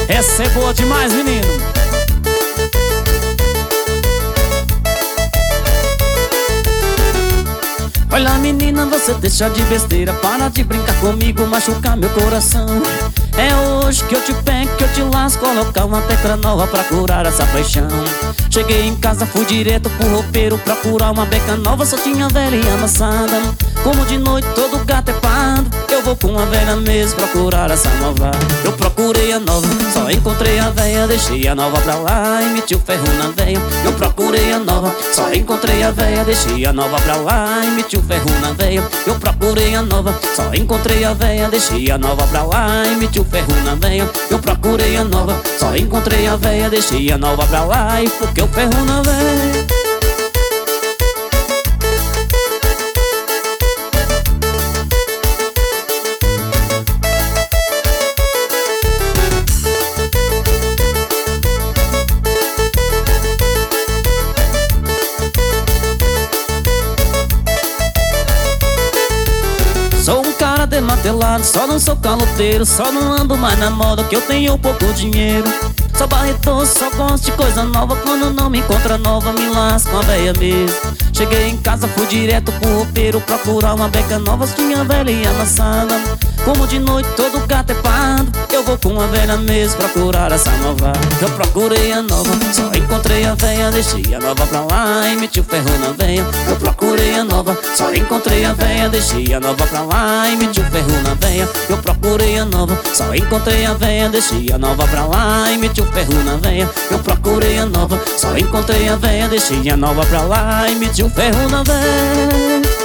Essa é boa demais, menino. Olha, menina, você deixa de besteira, para de brincar comigo, machucar meu coração. É hoje que eu te pego, que eu te lasco, colocar uma tecla nova pra curar essa paixão. Cheguei em casa, fui direto pro roupeiro, procurar uma beca nova, só tinha velha e amassada. Como de noite todo gato é pardo, eu vou com a velha mesmo procurar essa nova. Eu procurei a nova, só encontrei a velha, deixei a nova pra lá e meti o ferro na velha. Eu procurei a nova, só encontrei a velha, deixei a nova pra lá e meti o ferro na velha. Eu procurei a nova, só encontrei a velha, deixei a nova pra lá e meti o ferro na velha. Eu procurei a nova, só encontrei a velha, deixei a nova pra lá e foquei o ferro na velha. Sou um cara desmantelado, só não sou caloteiro, só não ando mais na moda que eu tenho pouco dinheiro. Sou barretoso, só gosto de coisa nova, quando não me encontra nova me lasco com a velha mesmo. Cheguei em casa, fui direto pro roupeiro, procurar uma beca nova, tinha velha e amassada. Como de noite todo gato é pardo, eu vou com a velha mesmo procurar essa nova. Eu procurei a nova, só encontrei a velha, deixei a nova pra lá e meti o ferro na velha. Eu procurei a nova, só encontrei a velha, deixei a nova pra lá e meti o ferro na velha. Eu procurei a nova, só encontrei a velha, deixei a nova pra lá e meti o ferro na velha. Eu procurei a nova, só encontrei a velha, deixei a nova pra lá e meti o ferro na velha.